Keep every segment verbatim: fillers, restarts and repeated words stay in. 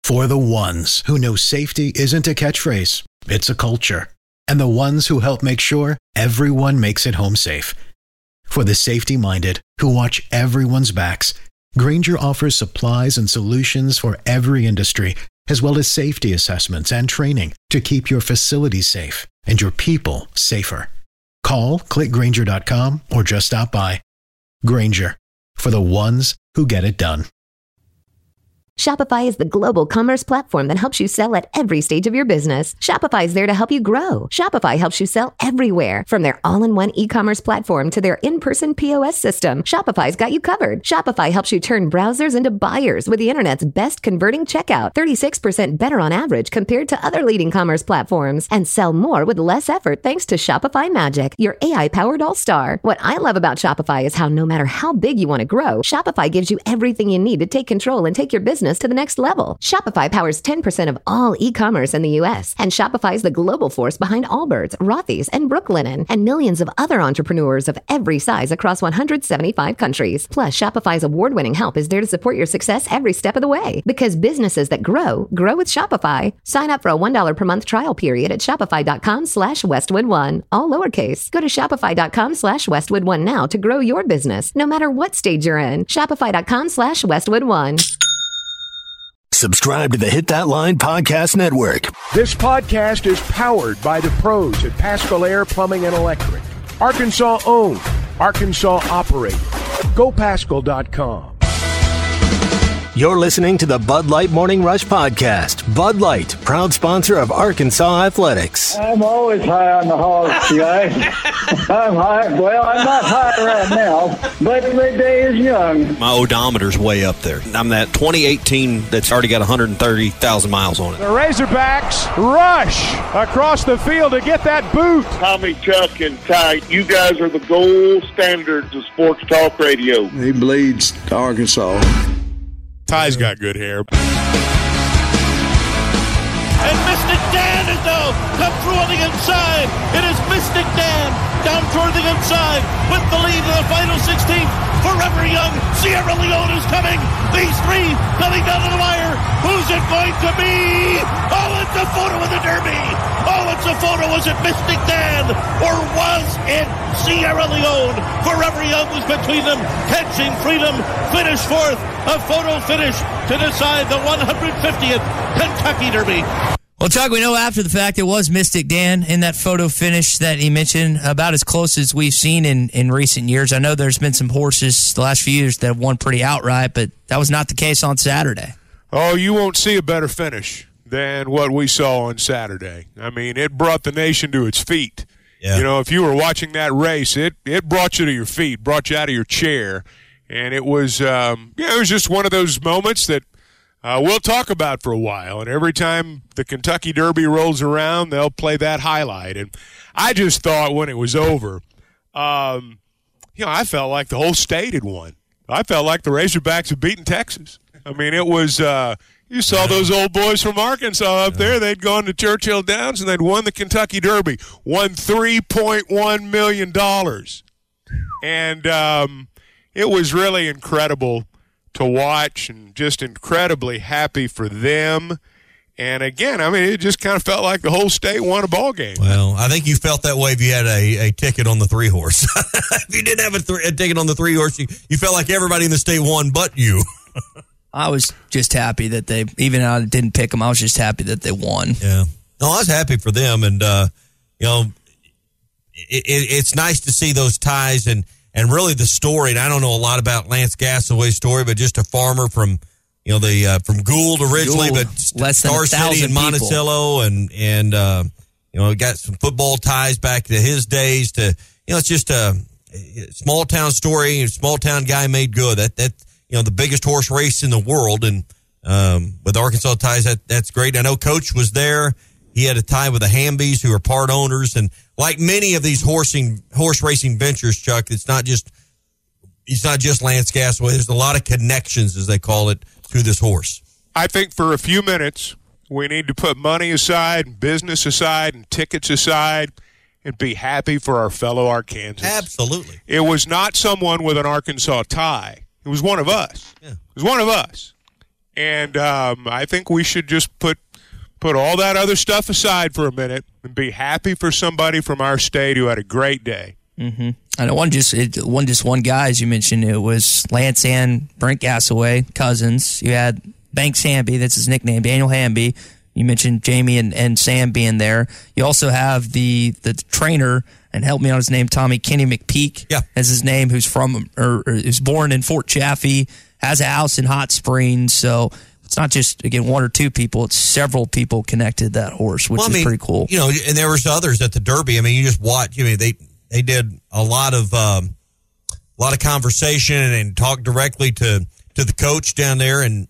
For the ones who know safety isn't a catchphrase, it's a culture. And the ones who help make sure everyone makes it home safe. For the safety-minded who watch everyone's backs, Grainger offers supplies and solutions for every industry, as well as safety assessments and training to keep your facilities safe and your people safer. Call, click Grainger dot com, or just stop by. Grainger, for the ones who get it done. Shopify is the global commerce platform that helps you sell at every stage of your business. Shopify is there to help you grow. Shopify helps you sell everywhere, from their all-in-one e-commerce platform to their in-person P O S system. Shopify's got you covered. Shopify helps you turn browsers into buyers with the internet's best converting checkout, thirty-six percent better on average compared to other leading commerce platforms, and sell more with less effort thanks to Shopify Magic, your A I-powered all-star. What I love about Shopify is how no matter how big you want to grow, Shopify gives you everything you need to take control and take your business to the next level. Shopify powers ten percent of all e-commerce in the U S, and Shopify is the global force behind Allbirds, Rothy's, and Brooklinen, and millions of other entrepreneurs of every size across one hundred seventy-five countries. Plus, Shopify's award-winning help is there to support your success every step of the way. Because businesses that grow, grow with Shopify. Sign up for a one dollar per month trial period at shopify.com slash Westwood One. All lowercase. Go to shopify.com slash Westwood One now to grow your business, no matter what stage you're in. Shopify.com slash Westwood One. Subscribe to the Hit That Line Podcast Network. This podcast is powered by the pros at Pascal Air Plumbing and Electric. Arkansas owned, Arkansas operated. Go Pascal dot com. You're listening to the Bud Light Morning Rush Podcast. Bud Light, proud sponsor of Arkansas Athletics. I'm always high on the hog, guys. I'm high. Well, I'm not high right now, but the day is young. My odometer's way up there. I'm that twenty eighteen that's already got one hundred thirty thousand miles on it. The Razorbacks rush across the field to get that boot. Tommy, Chuck, and Ty, you guys are the gold standards of sports talk radio. He bleeds to Arkansas. Ty's got good hair. And Mystic Dan is now come through on the inside. It is Mystic Dan down toward the inside with the lead in the final sixteen. Forever Young, Sierra Leone is coming. These three coming down to the wire. Who's it going to be? Oh, it's a photo of the Derby. Oh, it's a photo. Was it Mystic Dan or was it Sierra Leone? Forever Young was between them, catching freedom, finished fourth. A photo finish to decide the one hundred fiftieth Kentucky Derby. Well, Chuck, we know after the fact it was Mystic Dan in that photo finish that he mentioned, about as close as we've seen in, in recent years. I know there's been some horses the last few years that have won pretty outright, but that was not the case on Saturday. Oh, you won't see a better finish than what we saw on Saturday. I mean, it brought the nation to its feet. Yeah. You know, if you were watching that race, it, it brought you to your feet, brought you out of your chair. And it was, um, yeah, it was just one of those moments that uh, we'll talk about for a while. And every time the Kentucky Derby rolls around, they'll play that highlight. And I just thought when it was over, um, you know, I felt like the whole state had won. I felt like the Razorbacks had beaten Texas. I mean, it was, uh, you saw those old boys from Arkansas up there. They'd gone to Churchill Downs and they'd won the Kentucky Derby, won three point one million dollars. And, um, it was really incredible to watch and just incredibly happy for them. And, again, I mean, it just kind of felt like the whole state won a ball game. Well, I think you felt that way if you had a, a ticket on the three-horse. If you didn't have a, th- a ticket on the three-horse, you, you felt like everybody in the state won but you. I was just happy that they, even though I didn't pick them, I was just happy that they won. Yeah. No, I was happy for them. And, uh, you know, it, it, it's nice to see those ties and, And really the story, and I don't know a lot about Lance Gasaway's story, but just a farmer from, you know, the uh, from Gould originally, Gould, but less than Star City and Monticello, and, and uh, you know, got some football ties back to his days to, you know, it's just a small town story, a small town guy made good. That, that you know, the biggest horse race in the world, and um, with Arkansas ties, that that's great. I know Coach was there. He had a tie with the Hambies, who are part owners, and like many of these horsing horse racing ventures, Chuck, it's not just it's not just Lance Gasaway. There's a lot of connections, as they call it, through this horse. I think for a few minutes we need to put money aside, business aside, and tickets aside, and be happy for our fellow Arkansans. Absolutely. It was not someone with an Arkansas tie. It was one of us. Yeah. It was one of us. And um, I think we should just put put all that other stuff aside for a minute and be happy for somebody from our state who had a great day. Mm-hmm. And it wasn't just it wasn't just one guy, as you mentioned. It was Lance and Brent Gasaway, cousins. You had Banks Hamby, that's his nickname, Daniel Hamby. You mentioned Jamie and, and Sam being there. You also have the the trainer, and help me on his name, Tommy, Kenny McPeak, yeah. as his name, who's from or, or is born in Fort Chaffee, has a house in Hot Springs. So it's not just, again, one or two people. It's several people connected to that horse, which well, I is mean, pretty cool. You know, and there was others at the Derby. I mean, you just watch. I mean, they they did a lot of um, a lot of conversation and talked directly to to the coach down there, and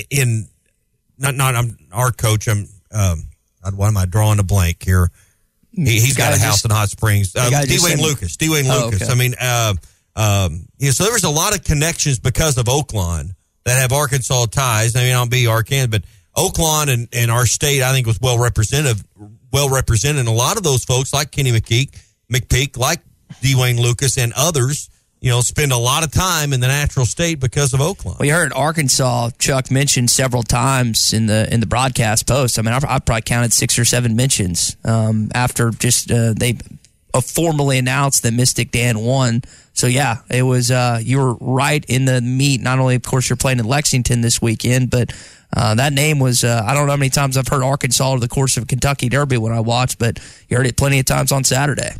in not not I'm our coach. I'm um, why am I drawing a blank here? He, he's got a house just, in Hot Springs. Um, Dwayne Lucas. Dwayne oh, Lucas. Okay. I mean, uh, um, yeah. So there was a lot of connections because of Oaklawn that have Arkansas ties. I mean, I'll be Arkansas, but Oaklawn and, and our state, I think, was well represented. Well represented. And a lot of those folks, like Kenny McPeak, McPeak, like Dwayne Lucas, and others, you know, spend a lot of time in the natural state because of Oaklawn. Well, you heard Arkansas, Chuck mentioned several times in the in the broadcast post. I mean, I've, I've probably counted six or seven mentions um, after just uh, they uh, formally announced that Mystic Dan won. So, yeah, it was uh, you were right in the meat. Not only, of course, you're playing in Lexington this weekend, but uh, that name was, uh, I don't know how many times I've heard Arkansas over the course of Kentucky Derby when I watched, but you heard it plenty of times on Saturday.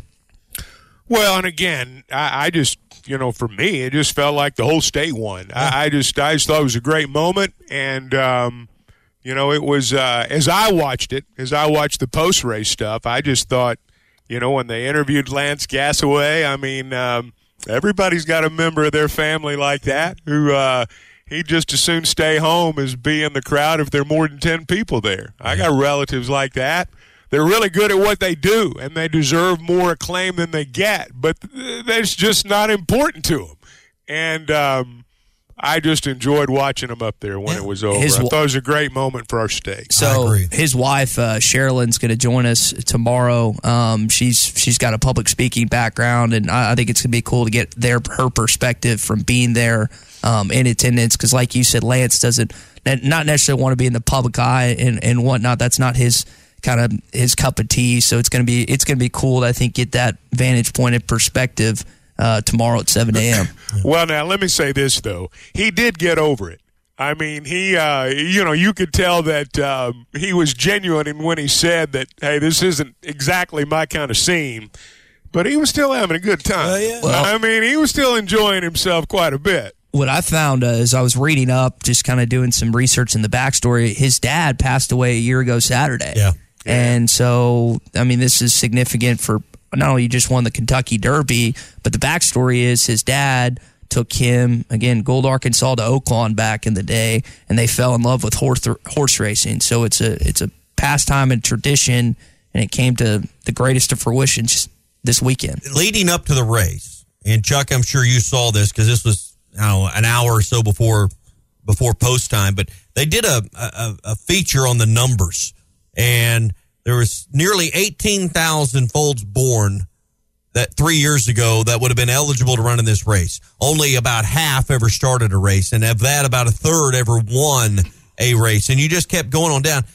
Well, and again, I, I just, you know, for me, it just felt like the whole state won. Yeah. I, I just I just thought it was a great moment, and, um, you know, it was, uh, as I watched it, as I watched the post-race stuff, I just thought, you know, when they interviewed Lance Gasaway, I mean, um, everybody's got a member of their family like that who uh, he'd just as soon stay home as be in the crowd if there are more than ten people there. I got relatives like that. They're really good at what they do, and they deserve more acclaim than they get, but that's just not important to them. And um, I just enjoyed watching them up there when yeah. it was over. His, I thought it was a great moment for our state. So his wife, uh, Sherilyn's going to join us tomorrow. Um, she's she's got a public speaking background, and I, I think it's going to be cool to get their her perspective from being there um, in attendance, because like you said, Lance doesn't not necessarily want to be in the public eye and, and whatnot. That's not his kind of his cup of tea. So it's going to be it's going to be cool to, I think, get that vantage point and perspective uh, tomorrow at seven a.m. Well, now let me say this though, he did get over it. I mean, he uh, you know you could tell that um, he was genuine in when he said that, hey, this isn't exactly my kind of scene, but he was still having a good time. Uh, yeah. well, I mean, he was still enjoying himself quite a bit. What I found uh, as I was reading up, just kind of doing some research in the backstory, his dad passed away a year ago Saturday. Yeah. And so, I mean, this is significant for not only just won the Kentucky Derby, but the backstory is his dad took him, again, Gold Arkansas to Oaklawn back in the day, and they fell in love with horse horse racing. So it's a it's a pastime and tradition, and it came to the greatest of fruition just this weekend. Leading up to the race, and Chuck, I'm sure you saw this because this was I don't know, an hour or so before before post time, but they did a, a, a feature on the numbers. And there was nearly eighteen thousand foals born that three years ago that would have been eligible to run in this race. Only about half ever started a race, and of that, about a third ever won a race. And you just kept going on down.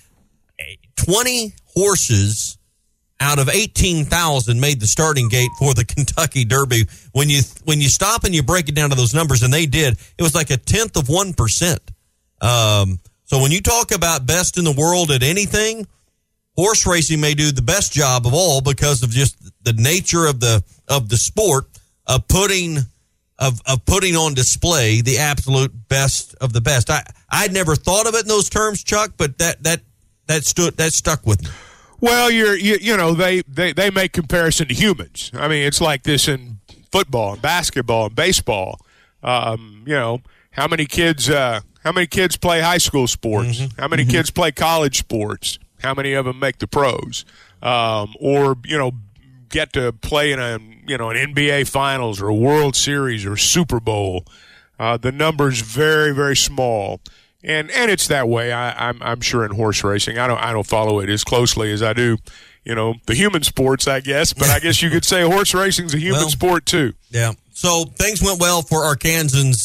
twenty horses out of eighteen thousand made the starting gate for the Kentucky Derby. When you when you stop and you break it down to those numbers, and they did, it was like a tenth of one percent. Um, so when you talk about best in the world at anything, horse racing may do the best job of all because of just the nature of the of the sport of putting of of putting on display the absolute best of the best. I I'd never thought of it in those terms, Chuck, but that that that stood that stuck with me. Well, you're you, you know they, they they make comparison to humans. I mean, it's like this in football and basketball and baseball. Um, you know, how many kids uh, how many kids play high school sports? Mm-hmm. How many mm-hmm. kids play college sports? How many of them make the pros, um, or you know, get to play in a you know an N B A Finals or a World Series or Super Bowl? Uh, the number's very very small, and and it's that way. I, I'm I'm sure in horse racing, I don't I don't follow it as closely as I do, you know, the human sports, I guess. But I guess you could say horse racing's a human well, sport too. Yeah. So things went well for Arkansans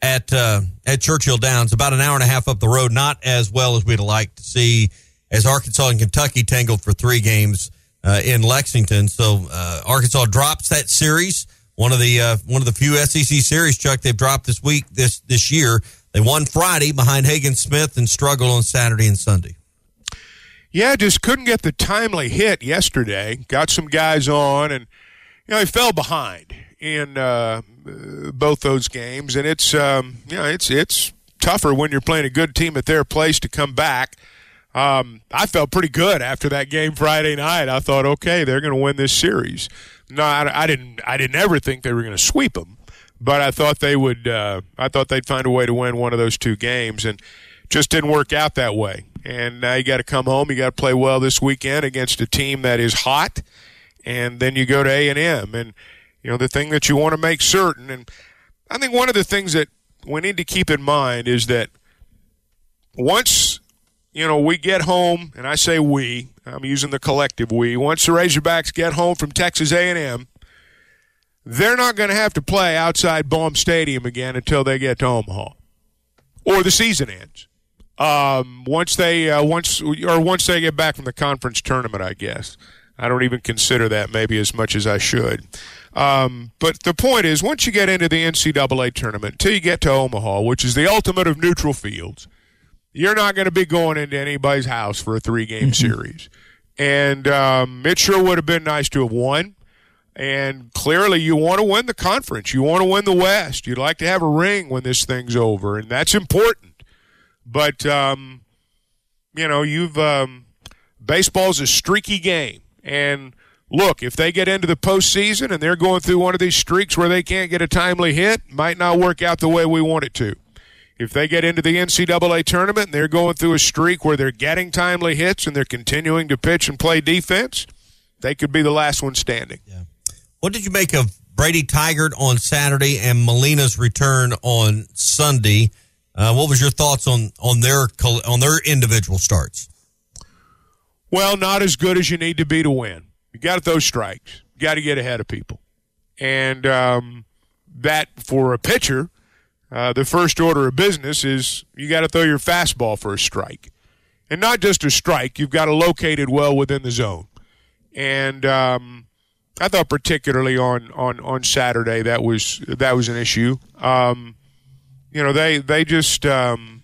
at uh, at Churchill Downs, about an hour and a half up the road. Not as well as we'd like to see, as Arkansas and Kentucky tangled for three games uh, in Lexington. So uh, Arkansas drops that series. One of the uh, one of the few S E C series, Chuck, they've dropped this week this this year. They won Friday behind Hagen Smith and struggled on Saturday and Sunday. Yeah, just couldn't get the timely hit yesterday. Got some guys on, and you know he fell behind in uh, both those games. And it's um, you know it's it's tougher when you're playing a good team at their place to come back. Um, I felt pretty good after that game Friday night. I thought, okay, they're going to win this series. No, I, I didn't. I didn't ever think they were going to sweep them, but I thought they would. Uh, I thought they'd find a way to win one of those two games, and just didn't work out that way. And now you got to come home. You got to play well this weekend against a team that is hot, and then you go to A and M. And you know the thing that you want to make certain, and I think one of the things that we need to keep in mind is that once you know we get home, and I say we. I'm using the collective we. Once the Razorbacks get home from Texas A and M, they're not going to have to play outside Baum Stadium again until they get to Omaha, or the season ends. Um, once they uh, once or once they get back from the conference tournament, I guess. I don't even consider that maybe as much as I should. Um, but the point is, once you get into the N C double A tournament, until you get to Omaha, which is the ultimate of neutral fields, you're not going to be going into anybody's house for a three-game mm-hmm. series. And um, it sure would have been nice to have won. And clearly you want to win the conference. You want to win the West. You'd like to have a ring when this thing's over, and that's important. But, um, you know, you've um, baseball's a streaky game. And, look, if they get into the postseason and they're going through one of these streaks where they can't get a timely hit, might not work out the way we want it to. If they get into the N C double A tournament and they're going through a streak where they're getting timely hits and they're continuing to pitch and play defense, they could be the last one standing. Yeah. What did you make of Brady Tygart on Saturday and Molina's return on Sunday? Uh, what was your thoughts on, on their on their individual starts? Well, not as good as you need to be to win. You got to throw strikes. You got to get ahead of people. And um, that, for a pitcher, Uh, the first order of business is you got to throw your fastball for a strike. And not just a strike, you've got to locate it well within the zone. And um, I thought particularly on, on, on Saturday that was that was an issue. Um, you know, they they just um,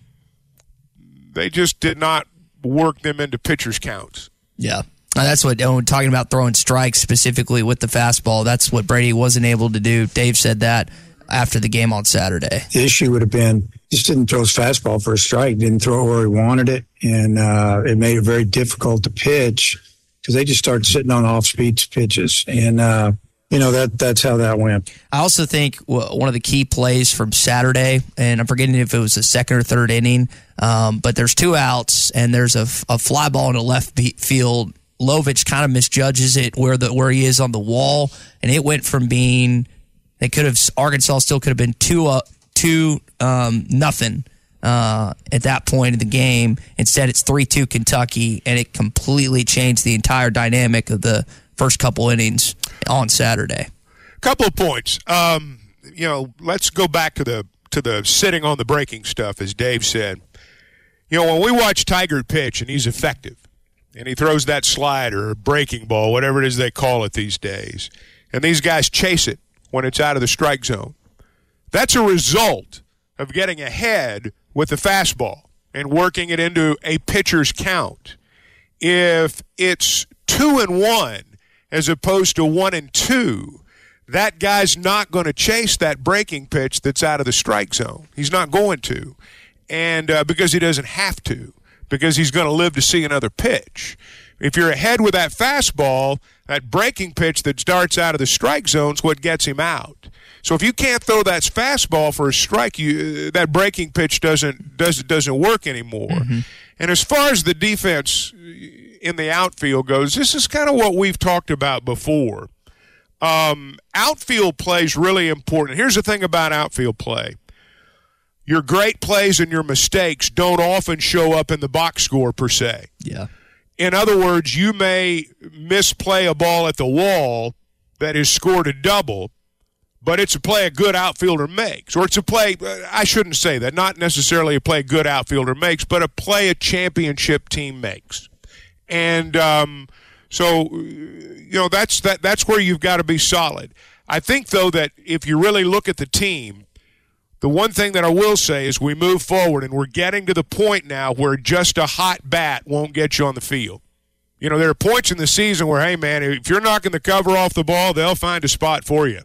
they just did not work them into pitchers' counts. Yeah. That's what, when talking about throwing strikes specifically with the fastball, that's what Brady wasn't able to do. Dave said that after the game on Saturday. The issue would have been just didn't throw his fastball for a strike, didn't throw it where he wanted it, and uh, it made it very difficult to pitch because they just started sitting on off-speed pitches, and uh, you know that that's how that went. I also think one of the key plays from Saturday, and I'm forgetting if it was the second or third inning, um, but there's two outs, and there's a, a fly ball in the left field. Lovich kind of misjudges it where the where he is on the wall, and it went from being They could have Arkansas still could have been two up, two um, nothing uh, at that point in the game. Instead, it's three two Kentucky, and it completely changed the entire dynamic of the first couple innings on Saturday. Couple of points. Um, you know, let's go back to the to the sitting on the breaking stuff, as Dave said. You know, when we watch Tygart pitch and he's effective, and he throws that slider or breaking ball, whatever it is they call it these days, and these guys chase it when it's out of the strike zone. That's a result of getting ahead with the fastball and working it into a pitcher's count. If it's two and one as opposed to one and two, that guy's not going to chase that breaking pitch that's out of the strike zone. He's not going to, and uh, because he doesn't have to, because he's going to live to see another pitch. If you're ahead with that fastball, that breaking pitch that starts out of the strike zone is what gets him out. So if you can't throw that fastball for a strike, you, that breaking pitch doesn't doesn't doesn't work anymore. Mm-hmm. And as far as the defense in the outfield goes, this is kind of what we've talked about before. Um, outfield play is really important. Here's the thing about outfield play. Your great plays and your mistakes don't often show up in the box score per se. Yeah. In other words, you may misplay a ball at the wall that has scored a double, but it's a play a good outfielder makes. Or it's a play, I shouldn't say that, not necessarily a play a good outfielder makes, but a play a championship team makes. And um, so, you know, that's that. That's where you've got to be solid. I think, though, that if you really look at the team, the one thing that I will say is we move forward, and we're getting to the point now where just a hot bat won't get you on the field. You know, there are points in the season where, hey, man, if you're knocking the cover off the ball, they'll find a spot for you.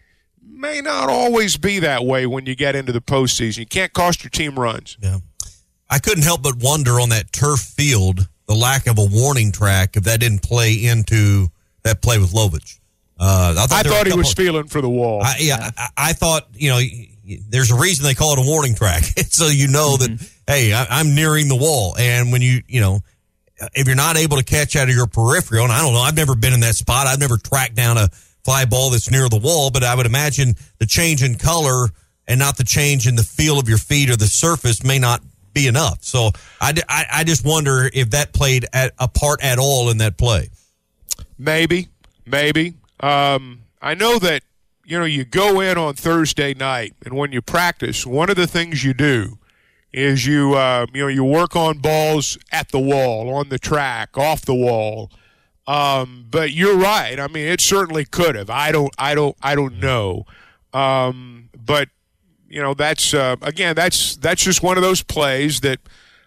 May not always be that way when you get into the postseason. You can't cost your team runs. Yeah. I couldn't help but wonder on that turf field, the lack of a warning track, if that didn't play into that play with Lovich. Uh, I thought, I thought he was of, feeling for the wall. I, yeah, I, I thought, you know, there's a reason they call it a warning track. So you know mm-hmm. that, hey, I, I'm nearing the wall. And when you, you know, if you're not able to catch out of your peripheral, and I don't know, I've never been in that spot. I've never tracked down a fly ball that's near the wall, but I would imagine the change in color and not the change in the feel of your feet or the surface may not be enough. So I, I, I just wonder if that played at, a part at all in that play. Maybe, maybe. Um, I know that, you know, you go in on Thursday night, and when you practice, one of the things you do is you, uh, you know, you work on balls at the wall, on the track, off the wall. Um, but you're right. I mean, it certainly could have. I don't, I don't, I don't know. Um, but you know, that's uh, again, that's that's just one of those plays that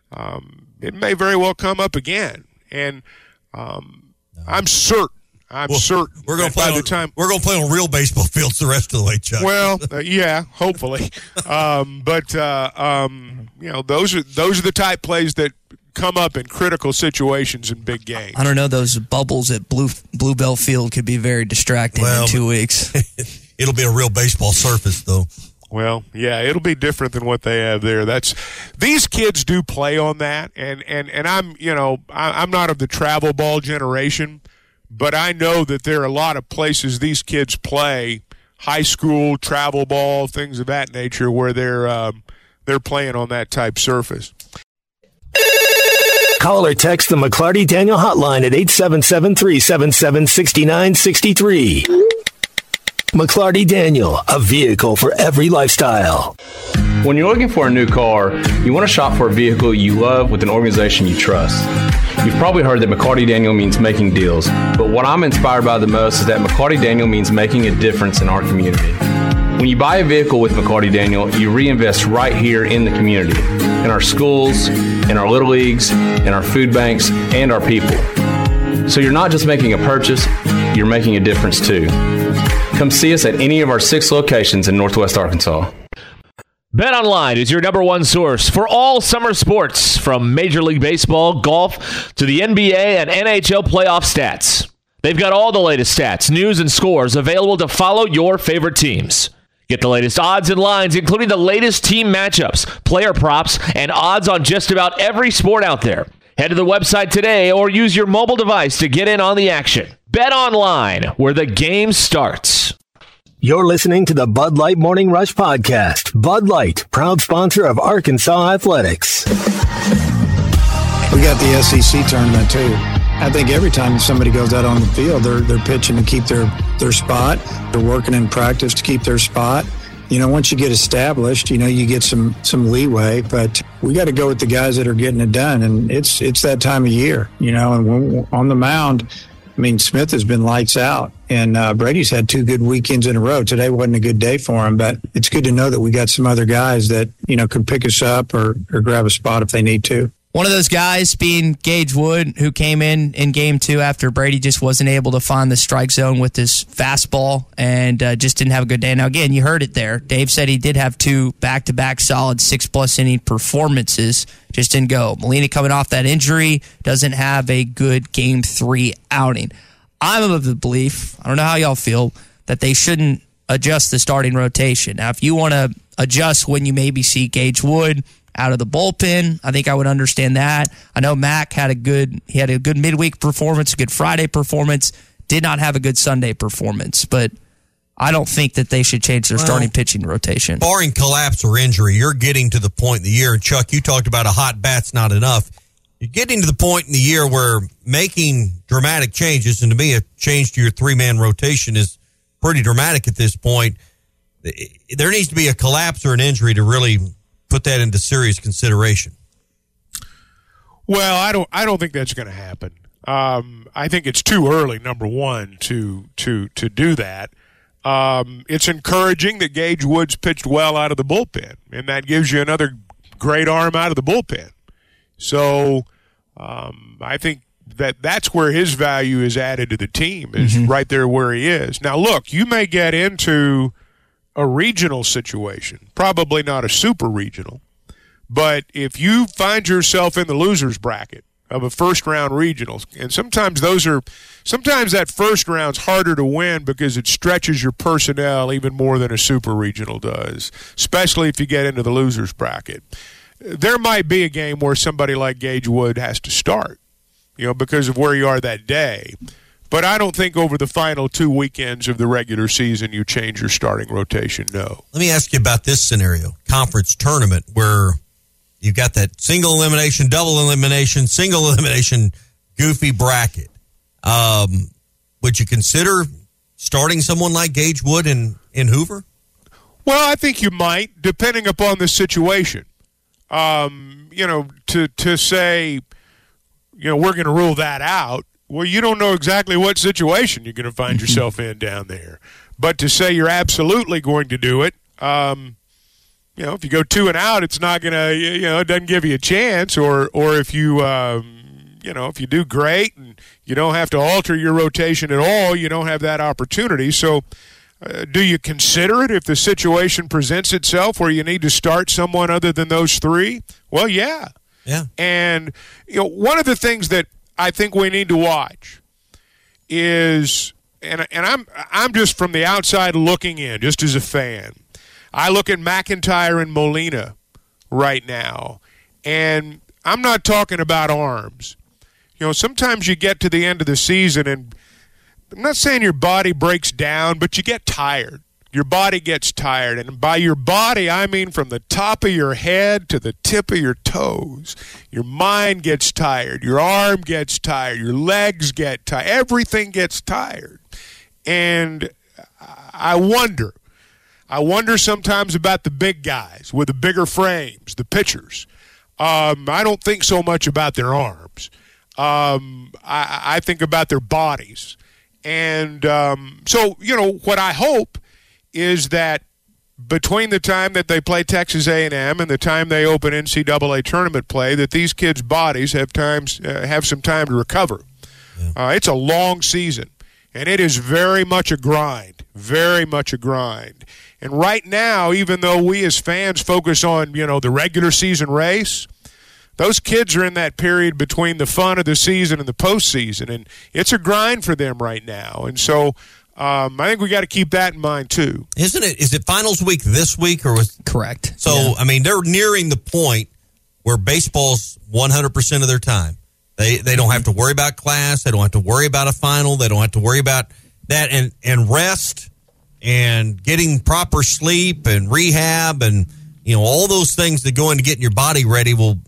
um, it may very well come up again. And um, I'm certain. I'm well, certain. We're going to play by on, the time we're going to play on real baseball fields the rest of the way, Chuck. Well, uh, yeah, hopefully. um, but uh, um, you know, those are those are the type plays that come up in critical situations in big games. I don't know. Those bubbles at Blue Bluebell Field could be very distracting well, in two weeks. It'll be a real baseball surface, though. Well, yeah, it'll be different than what they have there. That's these kids do play on that, and and and I'm you know I, I'm not of the travel ball generation. But I know that there are a lot of places these kids play, high school, travel ball, things of that nature, where they're um, they're playing on that type surface. Call or text the McLarty Daniel hotline at eight seven seven, three seven seven, six nine six three. McLarty Daniel, a vehicle for every lifestyle. When you're looking for a new car, you want to shop for a vehicle you love with an organization you trust. You've probably heard that McLarty Daniel means making deals, but what I'm inspired by the most is that McLarty Daniel means making a difference in our community. When you buy a vehicle with McLarty Daniel, you reinvest right here in the community, in our schools, in our little leagues, in our food banks, and our people. So you're not just making a purchase, you're making a difference too. Come see us at any of our six locations in Northwest Arkansas. BetOnline is your number one source for all summer sports, from Major League Baseball, golf, to the N B A and N H L playoff stats. They've got all the latest stats, news, and scores available to follow your favorite teams. Get the latest odds and lines, including the latest team matchups, player props, and odds on just about every sport out there. Head to the website today or use your mobile device to get in on the action. BetOnline, where the game starts. You're listening to the Bud Light Morning Rush Podcast. Bud Light, proud sponsor of Arkansas Athletics. We got the S E C tournament, too. I think every time somebody goes out on the field, they're they're pitching to keep their, their spot. They're working in practice to keep their spot. You know, once you get established, you know, you get some some leeway. But we got to go with the guys that are getting it done. And it's it's that time of year, you know, and when, on the mound, I mean, Smith has been lights out, and uh, Brady's had two good weekends in a row. Today wasn't a good day for him, but it's good to know that we got some other guys that, you know, can pick us up or, or grab a spot if they need to. One of those guys being Gage Wood, who came in in game two after Brady just wasn't able to find the strike zone with his fastball and uh, just didn't have a good day. Now, again, you heard it there. Dave said he did have two back-to-back solid six-plus inning performances, just didn't go. Molina coming off that injury, doesn't have a good game three outing. I'm of the belief, I don't know how y'all feel, that they shouldn't adjust the starting rotation. Now, if you want to adjust when you maybe see Gage Wood out of the bullpen, I think I would understand that. I know Mac had a good he had a good midweek performance, a good Friday performance, did not have a good Sunday performance, but I don't think that they should change their well, starting pitching rotation. Barring collapse or injury, you're getting to the point in the year, and Chuck, you talked about a hot bat's not enough. You're getting to the point in the year where making dramatic changes, and to me a change to your three-man rotation is pretty dramatic at this point. there needs to be a collapse or an injury to really put that into serious consideration. Well, I don't. I don't think that's going to happen. Um, I think it's too early. Number one, to to to do that. Um, it's encouraging that Gage Woods pitched well out of the bullpen, and that gives you another great arm out of the bullpen. So um, I think that that's where his value is added to the team, is mm-hmm. right there where he is. Now, look, you may get into a regional situation, probably not a super regional, but if you find yourself in the loser's bracket of a first-round regional, and sometimes those are, sometimes that first round's harder to win because it stretches your personnel even more than a super regional does, especially if you get into the loser's bracket. There might be a game where somebody like Gage Wood has to start, you know, because of where you are that day. But I don't think over the final two weekends of the regular season you change your starting rotation, no. Let me ask you about this scenario, conference tournament, where you've got that single elimination, double elimination, single elimination, goofy bracket. Um, would you consider starting someone like Gage Wood in, in Hoover? Well, I think you might, depending upon the situation. Um, you know, to to say, you know, we're going to rule that out, well, you don't know exactly what situation you're going to find yourself in down there. But to say you're absolutely going to do it, um, you know, if you go two and out, it's not going to, you know, it doesn't give you a chance. Or, or if you, um, you know, if you do great and you don't have to alter your rotation at all, you don't have that opportunity. So uh, do you consider it if the situation presents itself where you need to start someone other than those three? Well, yeah. Yeah. And, you know, one of the things that I think we need to watch is, and and I'm I'm just from the outside looking in, just as a fan. I look at McIntyre and Molina right now, and I'm not talking about arms. You know, sometimes you get to the end of the season, and I'm not saying your body breaks down, but you get tired. Your body gets tired, and by your body, I mean from the top of your head to the tip of your toes. Your mind gets tired. Your arm gets tired. Your legs get tired. Everything gets tired. And I wonder, I wonder sometimes about the big guys with the bigger frames, the pitchers. Um, I don't think so much about their arms. Um, I, I think about their bodies. And um, so, you know, what I hope is that between the time that they play Texas A and M and the time they open N C double A tournament play, that these kids' bodies have times uh, have some time to recover. Yeah. Uh, it's a long season, and it is very much a grind, very much a grind. And right now, even though we as fans focus on, you know, the regular season race, those kids are in that period between the fun of the season and the postseason, and it's a grind for them right now. And so Um, I think we got to keep that in mind too. Isn't it? Is it finals week this week or was correct? So yeah. I mean, they're nearing the point where baseball's one hundred percent of their time. They they don't have to worry about class. They don't have to worry about a final. They don't have to worry about that and and rest and getting proper sleep and rehab and you know all those things that go into getting your body ready will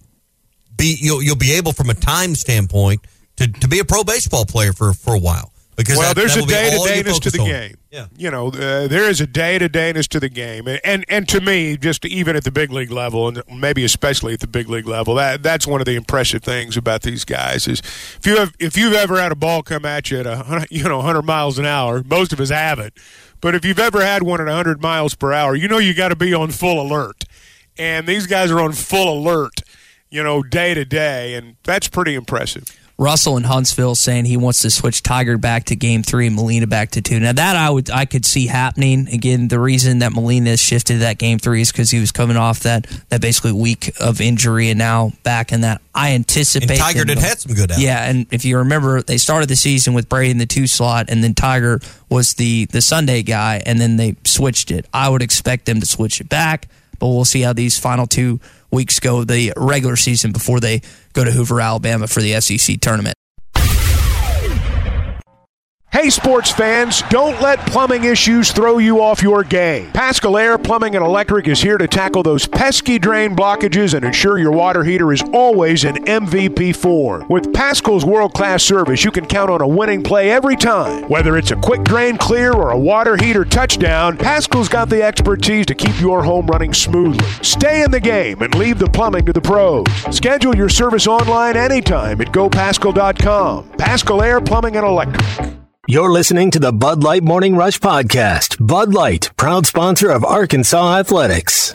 be you'll you'll be able from a time standpoint to to be a pro baseball player for for a while. Because well, that, there's that a day-to-dayness to the on. game. Yeah. You know, uh, there is a day-to-dayness to the game. And, and and to me, just even at the big league level, and maybe especially at the big league level, that that's one of the impressive things about these guys is if you have if you've ever had a ball come at you at a you know one hundred miles an hour, most of us haven't. But if you've ever had one at one hundred miles per hour, you know you got to be on full alert. And these guys are on full alert, you know, day to day, and that's pretty impressive. Russell in Huntsville saying he wants to switch Tiger back to game three and Molina back to two. Now that I would I could see happening. Again, the reason that Molina has shifted to that game three is because he was coming off that that basically week of injury and now back in that. I anticipate. And Tiger did had some good out. Yeah, and if you remember, they started the season with Brady in the two slot, and then Tiger was the the Sunday guy, and then they switched it. I would expect them to switch it back, but we'll see how these final two weeks go, the regular season, before they go to Hoover, Alabama for the S E C tournament. Hey sports fans, don't let plumbing issues throw you off your game. Paschal Air Plumbing and Electric is here to tackle those pesky drain blockages and ensure your water heater is always in M V P form. With Paschal's world-class service, you can count on a winning play every time. Whether it's a quick drain clear or a water heater touchdown, Paschal's got the expertise to keep your home running smoothly. Stay in the game and leave the plumbing to the pros. Schedule your service online anytime at go paschal dot com. Paschal Air Plumbing and Electric. You're listening to the Bud Light Morning Rush Podcast. Bud Light, proud sponsor of Arkansas Athletics.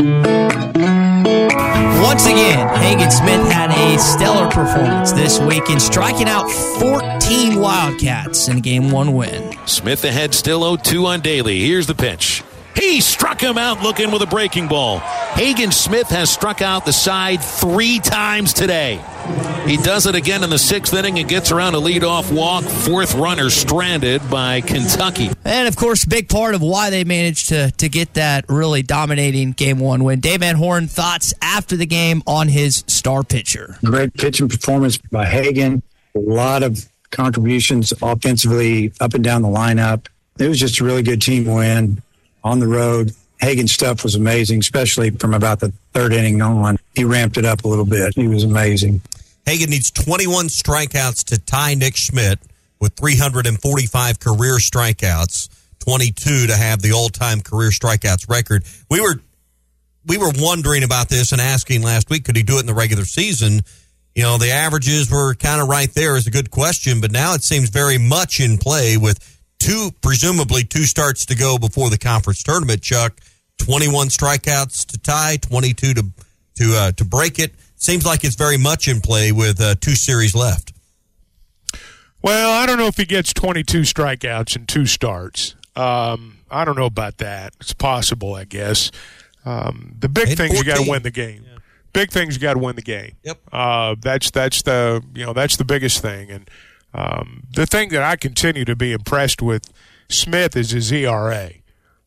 Once again, Hagen Smith had a stellar performance this week in striking out fourteen Wildcats in a game one win. Smith ahead still oh two on Daly. Here's the pitch. He struck him out looking with a breaking ball. Hagen Smith has struck out the side three times today. He does it again in the sixth inning and gets around a leadoff walk. Fourth runner stranded by Kentucky. And, of course, a big part of why they managed to, to get that really dominating game one win. Dave Van Horn, thoughts after the game on his star pitcher. Great pitching performance by Hagen. A lot of contributions offensively up and down the lineup. It was just a really good team win on the road. Hagen's stuff was amazing, especially from about the third inning on. He ramped it up a little bit. He was amazing. Hagen needs twenty-one strikeouts to tie Nick Schmidt with three hundred forty-five career strikeouts, twenty-two to have the all-time career strikeouts record. We were we were wondering about this and asking last week, could he do it in the regular season? You know, the averages were kind of right there is a good question, but now it seems very much in play with two, presumably two starts to go before the conference tournament, Chuck. twenty-one strikeouts to tie, twenty-two to to uh, to break it. Seems like it's very much in play with uh, two series left. Well, I don't know if he gets twenty-two strikeouts in two starts. Um, I don't know about that. It's possible, I guess. Um, the big thing is you got to win the game. Yeah. Big things you got to win the game. Yep. Uh, that's that's the you know that's the biggest thing. And um, the thing that I continue to be impressed with Smith is his E R A.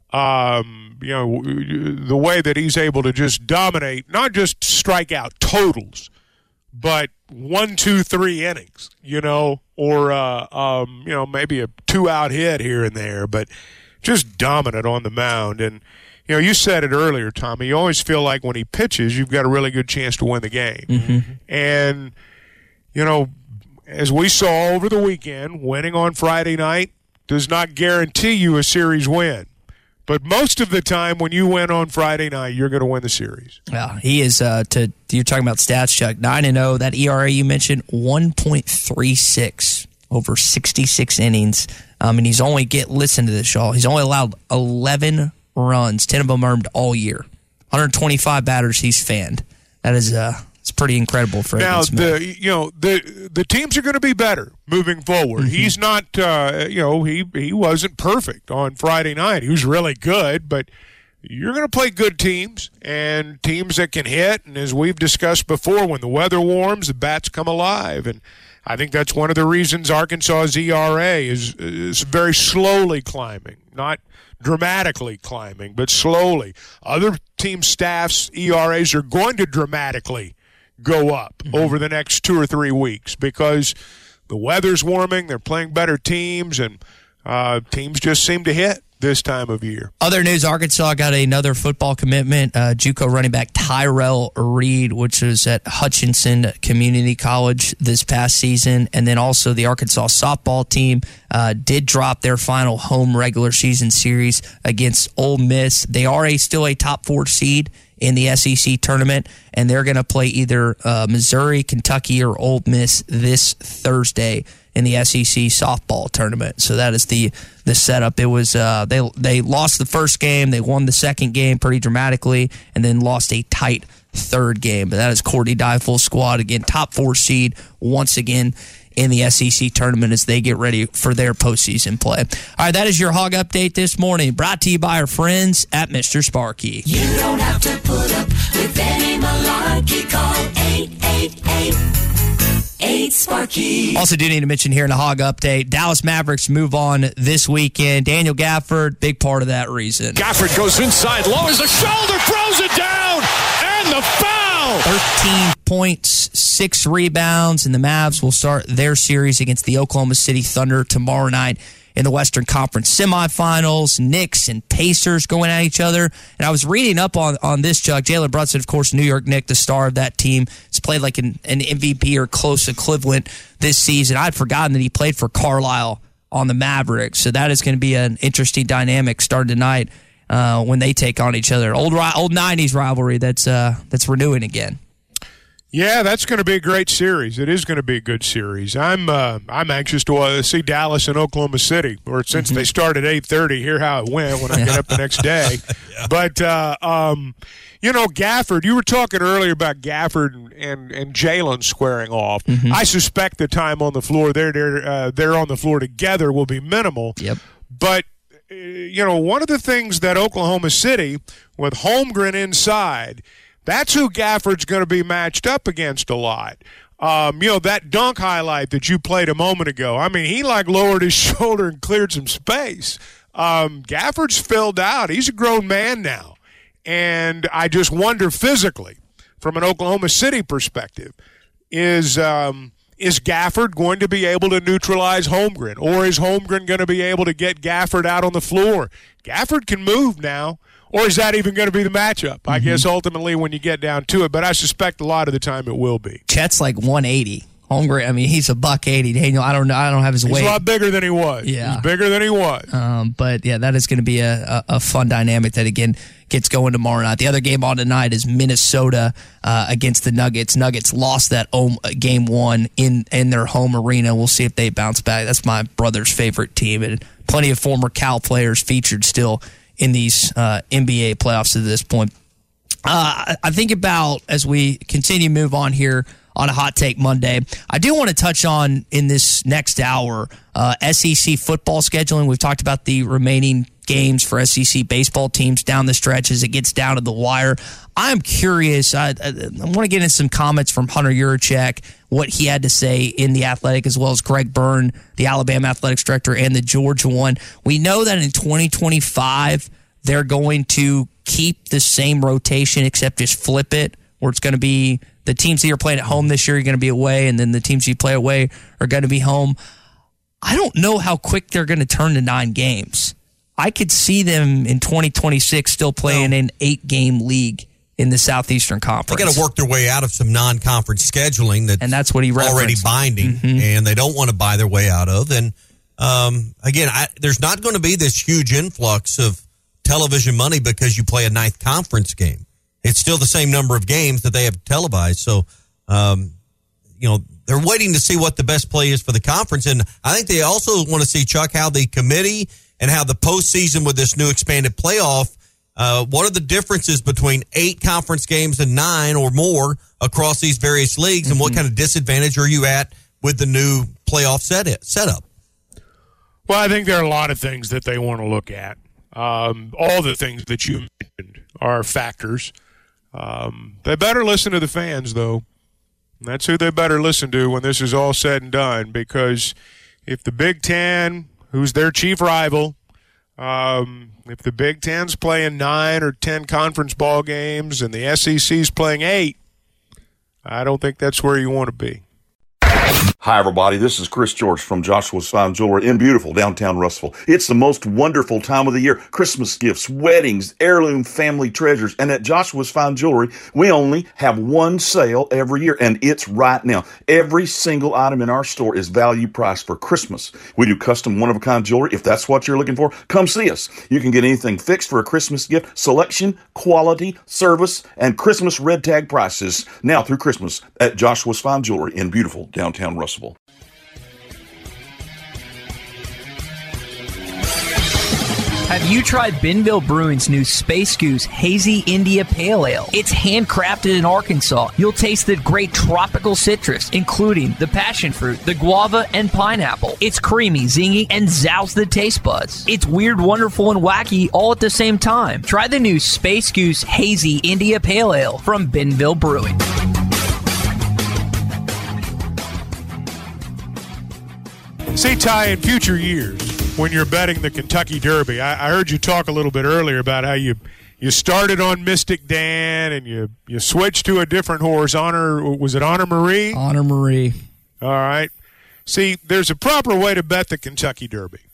Um, you know, the way that he's able to just dominate, not just strike out totals, but one, two, three innings, you know, or, uh, um, you know, maybe a two out hit here and there, but just dominant on the mound. And, you know, you said it earlier, Tommy, you always feel like when he pitches, you've got a really good chance to win the game. Mm-hmm. And, you know, as we saw over the weekend, winning on Friday night does not guarantee you a series win. But most of the time when you win on Friday night, you're going to win the series. Yeah, he is, uh, to you're talking about stats, Chuck, nine and oh. That E R A you mentioned, one point three six over sixty-six innings. Um, and he's only, get listen to this, y'all, he's only allowed eleven runs, ten of them earned all year. one hundred twenty-five batters he's fanned. That is uh, it's pretty incredible for now. Hagen Smith. The you know the the teams are going to be better moving forward. Mm-hmm. He's not uh, you know he he wasn't perfect on Friday night. He was really good, but you're going to play good teams and teams that can hit. And as we've discussed before, when the weather warms, the bats come alive. And I think that's one of the reasons Arkansas's E R A is is very slowly climbing, not dramatically climbing, but slowly. Other team staffs' E R As are going to dramatically go up mm-hmm. over the next two or three weeks because the weather's warming, they're playing better teams, and uh, teams just seem to hit this time of year. Other news, Arkansas got another football commitment. Uh, JUCO running back Tyrell Reed, which was at Hutchinson Community College this past season. And then also the Arkansas softball team uh, did drop their final home regular season series against Ole Miss. They are a, still a top four seed in the S E C tournament, and they're going to play either uh, Missouri, Kentucky, or Ole Miss this Thursday in the S E C softball tournament. So that is the the setup. It was uh, they they lost the first game, they won the second game pretty dramatically, and then lost a tight third game. But that is Courtney Diful's squad again, top four seed once again in the S E C tournament as they get ready for their postseason play. All right, that is your Hog Update this morning, brought to you by our friends at Mister Sparky. You don't have to put up with any malarkey. Call eight eight eight, eight Sparky. Also do need to mention here in the Hog Update, Dallas Mavericks move on this weekend. Daniel Gafford, big part of that reason. Gafford goes inside, lowers the shoulder, throws it down, and the foul! thirteen points, six rebounds, and the Mavs will start their series against the Oklahoma City Thunder tomorrow night in the Western Conference semifinals. Knicks and Pacers going at each other. And I was reading up on, on this, Chuck. Jalen Brunson, of course, New York Knick, the star of that team, has played like an, an M V P or close equivalent this season. I'd forgotten that he played for Carlisle on the Mavericks. So that is going to be an interesting dynamic starting tonight uh, when they take on each other. Old old nineties rivalry that's uh, that's renewing again. Yeah, that's going to be a great series. It is going to be a good series. I'm uh, I'm anxious to uh, see Dallas and Oklahoma City, or since mm-hmm. they started at eight thirty, hear how it went when I get up the next day. yeah. But, uh, um, you know, Gafford, you were talking earlier about Gafford and, and, and Jalen squaring off. Mm-hmm. I suspect the time on the floor, they're, they're, uh, they're on the floor together will be minimal. Yep. But, uh, you know, one of the things that Oklahoma City, with Holmgren inside, that's who Gafford's going to be matched up against a lot. Um, you know, that dunk highlight that you played a moment ago, I mean, he like lowered his shoulder and cleared some space. Um, Gafford's filled out. He's a grown man now. And I just wonder physically, from an Oklahoma City perspective, is um, is Gafford going to be able to neutralize Holmgren? Or is Holmgren going to be able to get Gafford out on the floor? Gafford can move now. Or is that even going to be the matchup? Mm-hmm. I guess ultimately when you get down to it, but I suspect a lot of the time it will be. Chet's like one eighty. Holmgren, I mean, he's a buck eighty. Daniel, I don't know. I don't have his he's weight. He's a lot bigger than he was. Yeah. He's bigger than he was. Um, but, yeah, that is going to be a, a, a fun dynamic that, again, gets going tomorrow night. The other game on tonight is Minnesota uh, against the Nuggets. Nuggets lost that home, game one in, in their home arena. We'll see if they bounce back. That's my brother's favorite team, and plenty of former Cal players featured still in these uh, N B A playoffs to this point. Uh, I think about, as we continue to move on here on a Hot Take Monday, I do want to touch on, in this next hour, uh, S E C football scheduling. We've talked about the remaining games for S E C baseball teams down the stretch as it gets down to the wire. I'm curious. I, I, I want to get in some comments from Hunter Yurachek, what he had to say in The Athletic, as well as Greg Byrne, the Alabama athletics director, and the Georgia one. We know that in twenty twenty-five, they're going to keep the same rotation except just flip it, where it's going to be the teams that you're playing at home this year are going to be away, and then the teams you play away are going to be home. I don't know how quick they're going to turn to nine games. I could see them in twenty twenty-six still playing no. an eight-game league in the Southeastern Conference. They got to work their way out of some non-conference scheduling that's, and that's what he referenced. Already binding, mm-hmm. and they don't want to buy their way out of. And um, again, I, there's not going to be this huge influx of television money because you play a ninth conference game. It's still the same number of games that they have televised. So, um, you know, they're waiting to see what the best play is for the conference. And I think they also want to see, Chuck, how the committee and how the postseason with this new expanded playoff, uh, what are the differences between eight conference games and nine or more across these various leagues, mm-hmm. and what kind of disadvantage are you at with the new playoff set it, setup? Well, I think there are a lot of things that they want to look at. Um, all the things that you mentioned are factors. Um, they better listen to the fans, though. That's who they better listen to when this is all said and done, because if the Big Ten, who's their chief rival, um, if the Big Ten's playing nine or ten conference ball games and the S E C's playing eight, I don't think that's where you want to be. Hi, everybody. This is Chris George from Joshua's Fine Jewelry in beautiful downtown Russellville. It's the most wonderful time of the year. Christmas gifts, weddings, heirloom family treasures. And at Joshua's Fine Jewelry, we only have one sale every year, and it's right now. Every single item in our store is value priced for Christmas. We do custom one-of-a-kind jewelry. If that's what you're looking for, come see us. You can get anything fixed for a Christmas gift. Selection, quality, service, and Christmas red tag prices now through Christmas at Joshua's Fine Jewelry in beautiful downtown Russellville. Have you tried Benville Brewing's new Space Goose Hazy India Pale Ale? It's handcrafted in Arkansas. You'll taste the great tropical citrus, including the passion fruit, the guava, and pineapple. It's creamy, zingy, and zounds the taste buds. It's weird, wonderful, and wacky all at the same time. Try the new Space Goose Hazy India Pale Ale from Benville Brewing. See, Ty, in future years, when you're betting the Kentucky Derby, I, I heard you talk a little bit earlier about how you you started on Mystic Dan and you, you switched to a different horse. Honor, was it Honor Marie? Honor Marie. All right. See, there's a proper way to bet the Kentucky Derby.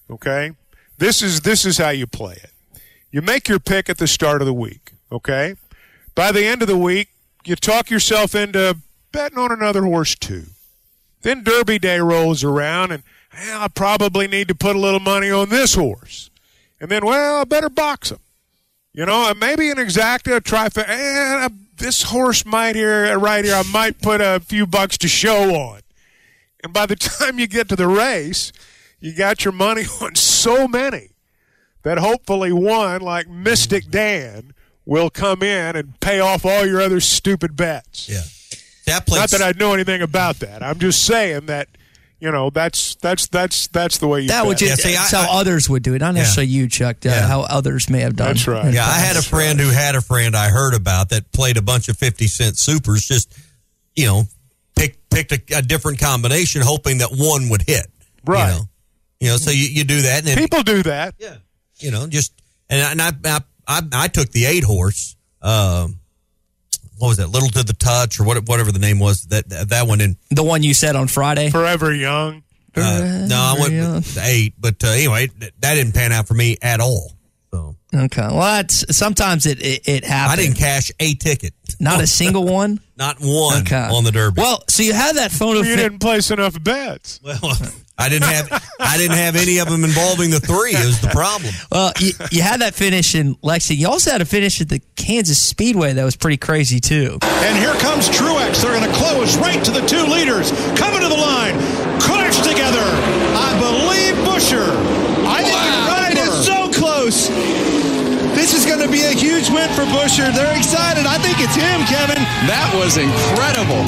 okay? This is this is how you play it. You make your pick at the start of the week, okay? By the end of the week, you talk yourself into betting on another horse too. Then Derby Day rolls around, and well, I probably need to put a little money on this horse. And then, well, I better box him. You know, maybe an exacta, a trifecta. Eh, this horse might here, right here, I might put a few bucks to show on. And by the time you get to the race, you got your money on so many that hopefully one, like Mystic Dan, will come in and pay off all your other stupid bets. Yeah. That place, not that I know anything about that. I'm just saying that, you know, that's that's that's that's the way you that bet. would just, yeah, see, that's I, how I, others would do it, not necessarily yeah. you, Chuck. Uh, yeah. How others may have done. That's right. Yeah, I had a friend who had a friend I heard about that played a bunch of fifty cent supers. Just, you know, pick, picked a, a different combination, hoping that one would hit. Right. You know, you know so you, you do that. And then, people do that. Yeah. You know, just and I and I I, I took the eight horse. Um, what was that? Little to the Touch or what, whatever the name was. That that one in the one you said on Friday. Forever Young. Uh, no, I went with the eight, but uh, anyway, that didn't pan out for me at all. So okay, well, that's, sometimes it, it it happens. I didn't cash a ticket. Not a single one. Not one okay. on the Derby. Well, so you had that photo. You didn't place enough bets. Well, I didn't have I didn't have any of them involving the three. It was the problem. Well, you, you had that finish in Lexington. You also had a finish at the Kansas Speedway that was pretty crazy too. And here comes Truex. They're going to close right to the two leaders. Coming to the line, clash together. I believe Buscher. I think wow. you're right. It's so close. This is going to be a huge win for Buscher. They're excited. I think it's him, Kevin. That was incredible.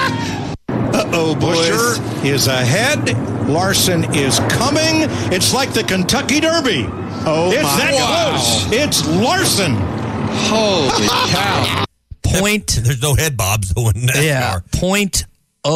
Uh-oh, Buscher is ahead. Larson is coming. It's like the Kentucky Derby. Oh, it's my that wow. close. It's Larson. Holy cow. Point. There's no head bobs in NASCAR. Yeah, point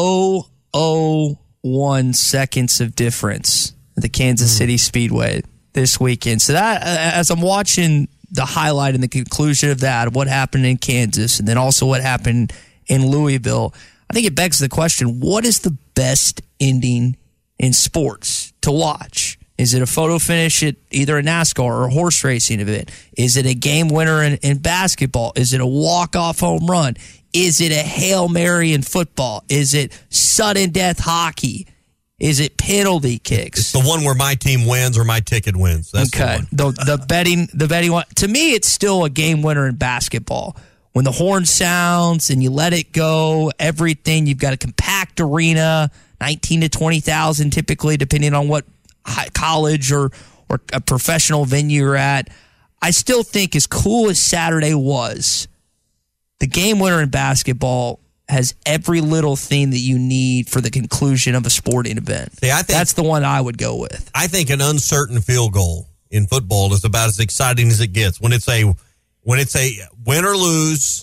oh oh one seconds of difference at the Kansas mm. City Speedway this weekend. So that, as I'm watching the highlight and the conclusion of that, of what happened in Kansas, and then also what happened in Louisville, I think it begs the question, what is the best ending in sports to watch? Is it a photo finish at either a NASCAR or a horse racing event? Is it a game winner in, in basketball? Is it a walk-off home run? Is it a Hail Mary in football? Is it sudden death hockey? Is it penalty kicks? It's the one where my team wins or my ticket wins. That's okay. the one. The, the betting, the betting one. To me, it's still a game winner in basketball. When the horn sounds and you let it go, everything, you've got a compact arena, nineteen to twenty thousand typically, depending on what high college or, or a professional venue you're at. I still think as cool as Saturday was, the game winner in basketball has every little thing that you need for the conclusion of a sporting event. See, I think, that's the one I would go with. I think an uncertain field goal in football is about as exciting as it gets. When it's a when it's a win or lose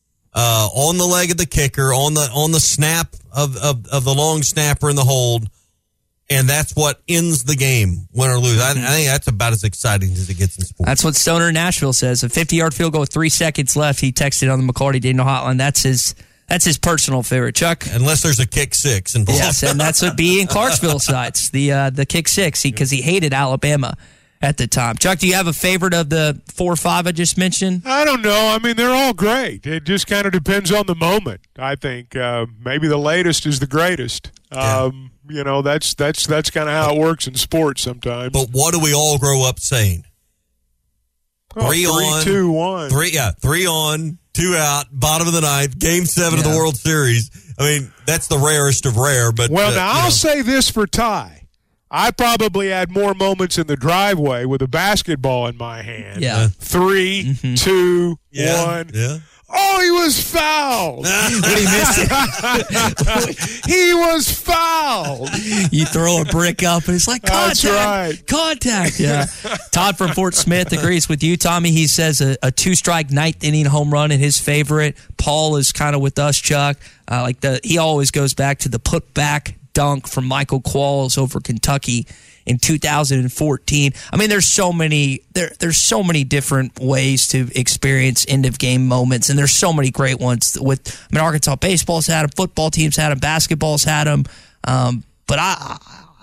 uh, on the leg of the kicker, on the on the snap of, of, of the long snapper in the hold, and that's what ends the game, win or lose. I, I think that's about as exciting as it gets in sports. That's what Stoner in Nashville says. A fifty-yard field goal with three seconds left. He texted on the McCarty Daniel hotline. That's his that's his personal favorite, Chuck. Unless there's a kick six involved. Yes, and that's what B in Clarksville cites, the uh, the kick six, because he, he hated Alabama at the time. Chuck, do you have a favorite of the four or five I just mentioned? I don't know. I mean, they're all great. It just kind of depends on the moment, I think. Uh, maybe the latest is the greatest. Yeah. Um, you know, that's that's that's kind of how it works in sports sometimes. But what do we all grow up saying? Oh, three, three on, two, one. Three, yeah, three on, two out, bottom of the ninth, game seven yeah. of the World Series. I mean, that's the rarest of rare. But well, uh, now I'll know. say this for Ty. I probably had more moments in the driveway with a basketball in my hand. Yeah. Three, mm-hmm. two, yeah. one. Yeah. Oh, he was fouled. When he missed it. He was fouled. You throw a brick up, and it's like, contact. That's right. Contact. Yeah. Todd from Fort Smith agrees with you, Tommy. He says a, a two-strike ninth inning home run in his favorite. Paul is kind of with us, Chuck. Uh, like the He always goes back to the put-back dunk from Michael Qualls over Kentucky in two thousand fourteen. I mean, there's so many there. There's so many different ways to experience end of game moments, and there's so many great ones. With I mean, Arkansas baseball's had them, football teams had them, basketball's had them. Um, but I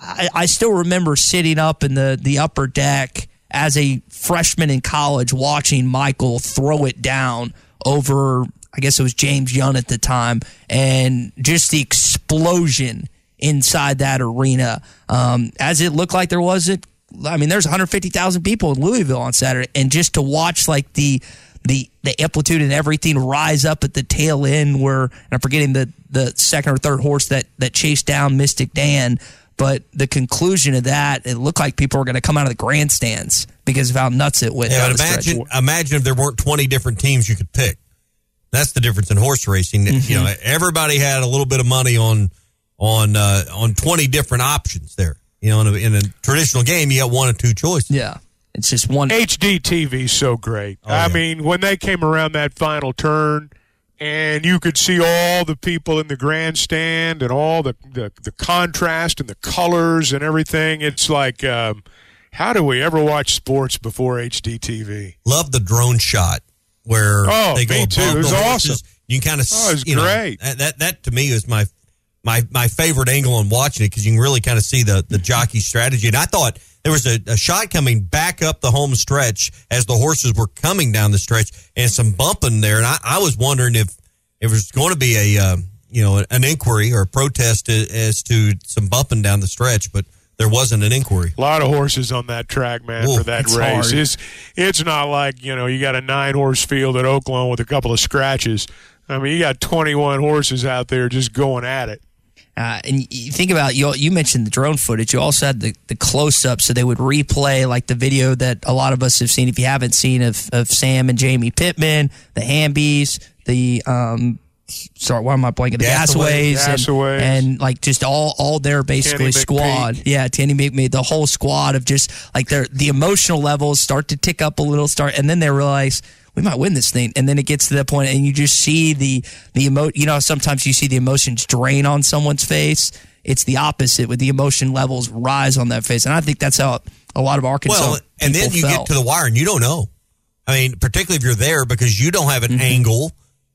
I, I still remember sitting up in the, the upper deck as a freshman in college watching Michael throw it down over, I guess it was James Young at the time, and just the explosion inside that arena. Um, as it looked like there wasn't, I mean, there's one hundred fifty thousand people in Louisville on Saturday, and just to watch like the the the amplitude and everything rise up at the tail end where, and I'm forgetting the, the second or third horse that, that chased down Mystic Dan, but the conclusion of that, it looked like people were going to come out of the grandstands because of how nuts it went. Yeah, down but the imagine, stretch. imagine if there weren't twenty different teams you could pick. That's the difference in horse racing. Mm-hmm. You know, everybody had a little bit of money on on uh, on twenty different options there. You know, in a, in a traditional game, you got one or two choices. Yeah. It's just one. H D T V is so great. Oh, I yeah. mean, when they came around that final turn and you could see all the people in the grandstand and all the, the, the contrast and the colors and everything, it's like, um, how do we ever watch sports before H D T V? Love the drone shot where oh, they go me above too. It the was horses. awesome. You can kind of, oh, it was you great. Know, that that to me is my my my favorite angle on watching it because you can really kind of see the the jockey strategy. And I thought there was a, a shot coming back up the home stretch as the horses were coming down the stretch and some bumping there. And I, I was wondering if, if there was going to be a, uh, you know, an inquiry or a protest as to some bumping down the stretch, but there wasn't an inquiry. A lot of horses on that track, man, Ooh, for that it's race. hard. It's, it's not like, you know, you got a nine-horse field at Oaklawn with a couple of scratches. I mean, you got twenty-one horses out there just going at it. Uh, and you think about, you you mentioned the drone footage. You also had the, the close-up, so they would replay like the video that a lot of us have seen, if you haven't seen, of, of Sam and Jamie Pittman, the Hambies, the, um, sorry, why am I blanking? The Gassaways, Gassaways, and, Gassaways. and like just all, all their basically Kenny squad. McPeak. Yeah, Tanny McMead, the whole squad of just like their the emotional levels start to tick up a little, start, and then they realize, we might win this thing. And then it gets to that point and you just see the, the emo, you know, sometimes you see the emotions drain on someone's face. It's the opposite with the emotion levels rise on that face. And I think that's how a lot of Arkansas Well, and then people you felt. get to the wire and you don't know. I mean, particularly if you're there because you don't have an Mm-hmm. angle.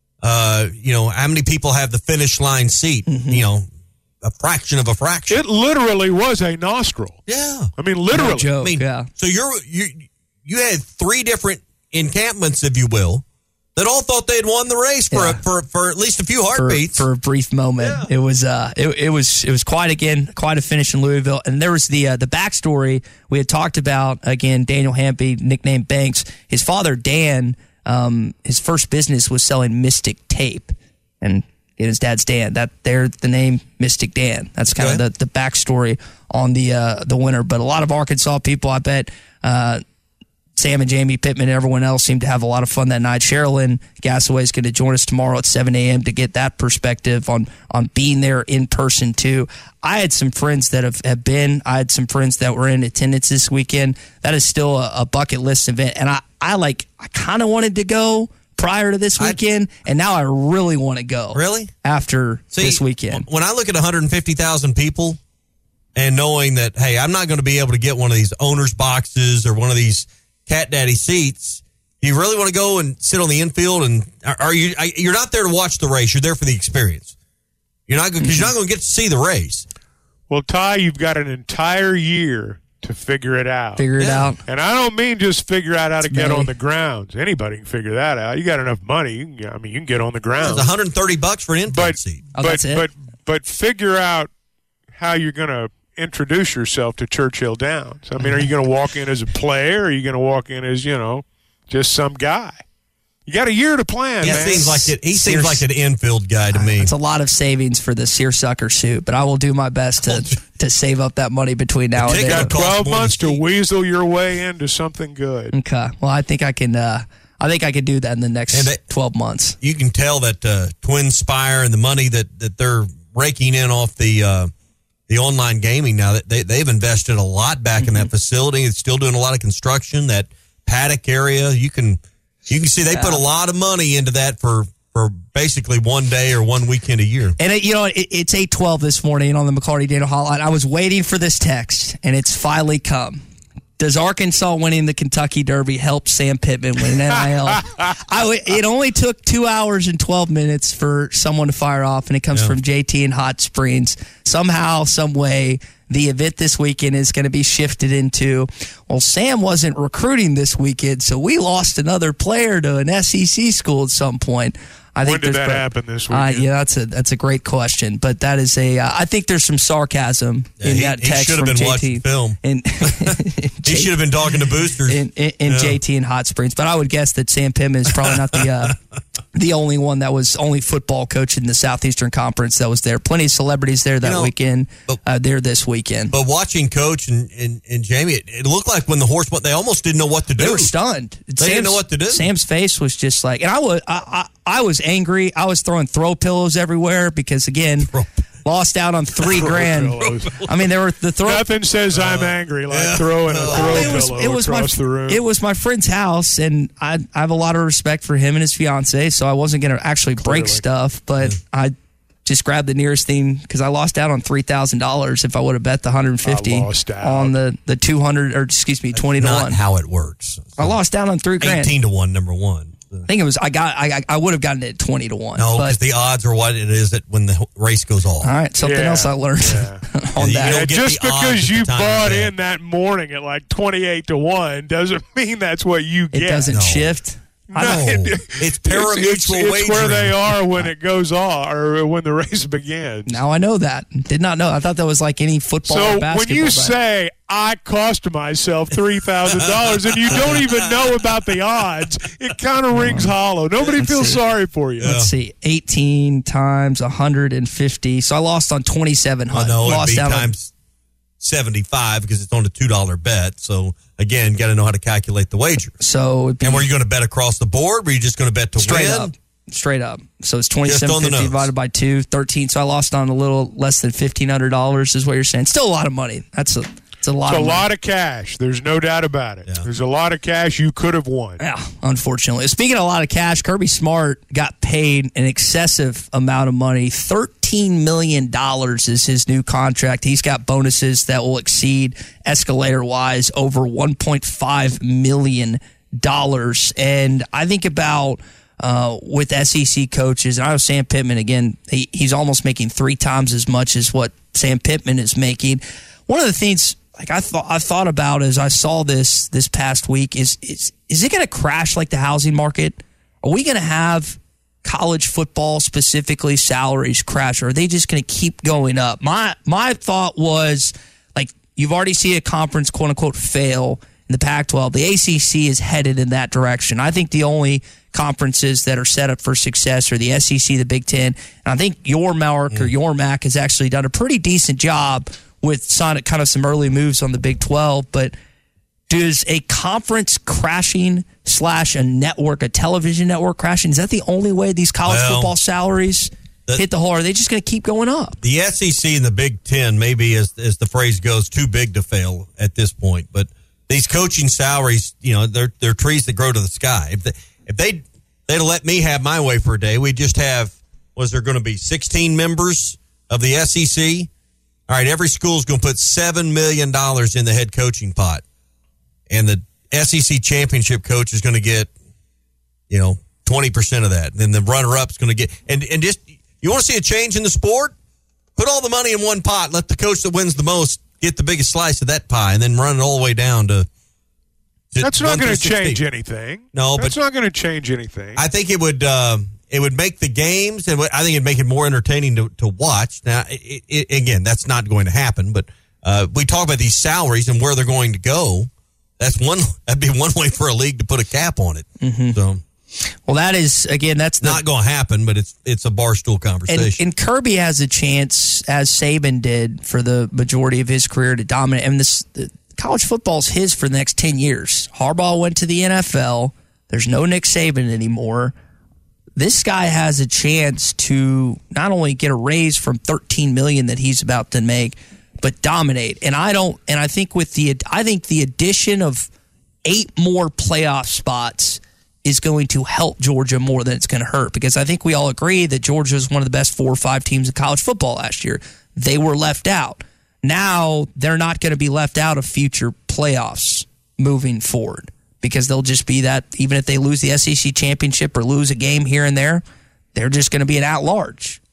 Uh, you know, how many people have the finish line seat? Mm-hmm. You know, a fraction of a fraction. It literally was a nostril. Yeah. I mean, literally. No joke, I mean, yeah. so you're, you you had three different encampments, if you will, that all thought they had won the race for Yeah. a, for for at least a few For, heartbeats. for a brief moment, Yeah. it was uh, it, it was it was quite again quite a finish in Louisville, and there was the uh, the backstory we had talked about again. Daniel Hampy, nicknamed Banks, his father Dan, um, his first business was selling Mystic tape, and his dad's Dan. That they're the name Mystic Dan. That's kind Okay. of the the backstory on the uh, the winner. But a lot of Arkansas people, I bet. Uh, Sam and Jamie Pittman and everyone else seemed to have a lot of fun that night. Sherilyn Gassaway is going to join us tomorrow at seven a.m. to get that perspective on on being there in person, too. I had some friends that have, have been. I had some friends that were in attendance this weekend. That is still a, a bucket list event. And I, I like, I kind of wanted to go prior to this weekend, I, and now I really want to go. Really? After See, this weekend. When I look at one hundred fifty thousand people and knowing that, hey, I'm not going to be able to get one of these owner's boxes or one of these Cat Daddy seats, do you really want to go and sit on the infield? And are, are you? You're not there to watch the race. You're there for the experience. You're not because you're not going to get to see the race. Well, Ty, you've got an entire year to figure it out. Figure it Yeah. out. And I don't mean just figure out how to It's get May. on the grounds. Anybody can figure that out. You got enough money. You can, I mean, you can get on the It's grounds. one hundred thirty bucks for an infield But seat. Oh, but that's it? but but figure out how you're going to introduce yourself to Churchill Downs. I mean, are you going to walk in as a player? Or are you going to walk in as, you know, just some guy? You got a year to plan, He man. seems like it. He Sears- seems like an infield guy to me. It's a lot of savings for the seersucker suit, but I will do my best to, to save up that money between now and ticket You then. got costs twelve more than months to speed. weasel your way into something good. Okay. Well, I think I can. Uh, I think I can do that in the next And they- twelve months. You can tell that uh, Twin Spire and the money that, that they're raking in off the uh, the online gaming now, that they they've invested a lot back in that facility. It's still doing a lot of construction. That paddock area, you can you can see they put a lot of money into that for for basically one day or one weekend a year. And it, you know, it, it's eight twelve this morning on the McCarty Daniel Hotline. I was waiting for this text, and it's finally come. Does Arkansas winning the Kentucky Derby help Sam Pittman win an N I L? I, it only took two hours and twelve minutes for someone to fire off, and it comes Yeah. from J T in Hot Springs. Somehow, some way, the event this weekend is going to be shifted into, well, Sam wasn't recruiting this weekend, so we lost another player to an S E C school at some point. I when think did that pro- happen this uh, weekend? yeah, that's a that's a great question, but that is a. Uh, I think there's some sarcasm Yeah, in he, that he text should have from been J T. watching film. In, he should have been talking to boosters. in, in, in Yeah. J T and Hot Springs, but I would guess that Sam Pittman is probably not the uh, the only one that was only football coach in the Southeastern Conference that was there. Plenty of celebrities there that You know, weekend. Uh, there this weekend. But watching Coach and, and, and Jamie, it, it looked like when the horse went, they almost didn't know what to do. They were stunned. They didn't know what to do. Sam's face was just like, and I was, I, I, I was angry. I was throwing throw pillows everywhere because again, lost out on three grand. I mean, there were the throw. Nothing says I'm angry like throwing a throw it was, pillow it was across my, the room. It was my friend's house, and I, I have a lot of respect for him and his fiance, so I wasn't going to actually break Clearly. stuff, but I just grabbed the nearest thing because I lost out on three thousand dollars if I would have bet the one hundred fifty I lost out. on the, the two hundred, or excuse me, twenty to Not one. how it works. I lost out on three grand. eighteen to one, number one. I think it was, I got, I, I would have gotten it at twenty to one. No, but, because the odds are what it is that when the race goes off. all right, something Yeah. else I learned on You that. don't Yeah, get just the odds because at you the time bought of the in that morning at like twenty-eight to one doesn't mean that's what you It get. doesn't shift. I No, don't, it's parimutuel It's, it's, wagering. it's where they are when it goes off or when the race begins. now I know that. Did not know. I thought that was like any football or So basketball. when you bet. say I cost myself three thousand dollars and you don't even know about the odds, it kind of rings hollow. Nobody Let's feels see. sorry for you. Let's see, eighteen times one hundred fifty. So I lost on twenty-seven I hundred. know it'd lost be out on- times seventy-five because it's on a two dollar bet. So again, got to know how to calculate the wager. So it'd be And were you going to bet across the board? Were you just going to bet to straight win? up. Straight up. So it's Just on twenty-seven the fifty nose. divided by two, thirteen. So I lost on a little less than fifteen hundred dollars is what you're saying. Still a lot of money. That's a it's a lot It's a of money. lot of cash. There's no doubt about it. There's a lot of cash you could have won. Yeah, unfortunately. Speaking of a lot of cash, Kirby Smart got paid an excessive amount of money. thirteen million dollars is his new contract. He's got bonuses that will exceed escalator-wise over one point five million dollars. And I think about uh, with S E C coaches, and I know Sam Pittman, again, he, he's almost making three times as much as what Sam Pittman is making. One of the things like I thought I thought about as I saw this this past week is is is it going to crash like the housing market? Are we going to have college football specifically salaries crash, or are they just going to keep going up? My my thought was like you've already seen a conference quote unquote fail in the Pac twelve. The A C C is headed in that direction. I think the only conferences that are set up for success are the S E C, the Big Ten, and I think your Mark mm. or your Mac has actually done a pretty decent job with Sonic, kind of some early moves on the Big twelve, but does a conference crashing slash a network, a television network crashing, is that the only way these college Well, football salaries the, hit the hole? Are they just going to keep going up? The S E C and the Big Ten, maybe as as the phrase goes, too big to fail at this point. But these coaching salaries, you know, they're they're trees that grow to the sky. If they if they they'd let me have my way for a day, we'd just have was there going to be sixteen members of the S E C? All right, every school's going to put seven million dollars in the head coaching pot. And the S E C championship coach is going to get, you know, twenty percent of that. And then the runner-up is going to get, and, and just, you want to see a change in the sport? Put all the money in one pot. Let the coach that wins the most get the biggest slice of that pie and then run it all the way down to. to That's not going to sixteen. change anything. No, That's but not going to change anything. I think it would, uh, it would make the games, and I think it'd make it more entertaining to, to watch. Now, it, it, again, that's not going to happen, but uh, we talk about these salaries and where they're going to go. That's one. That'd be one way for a league to put a cap on it. Mm-hmm. So, well, that is again, that's the, not going to happen. But it's it's a barstool conversation. And, and Kirby has a chance, as Saban did for the majority of his career, to dominate. I mean, this the, college football's his for the next ten years. Harbaugh went to the N F L. There's no Nick Saban anymore. This guy has a chance to not only get a raise from thirteen million dollars that he's about to make, but dominate. And I don't. And I think with the, I think the addition of eight more playoff spots is going to help Georgia more than it's going to hurt, because I think we all agree that Georgia is one of the best four or five teams in college football last year. They were left out. Now they're not going to be left out of future playoffs moving forward, because they'll just be that, even if they lose the S E C championship or lose a game here and there, they're just going to be an at-large.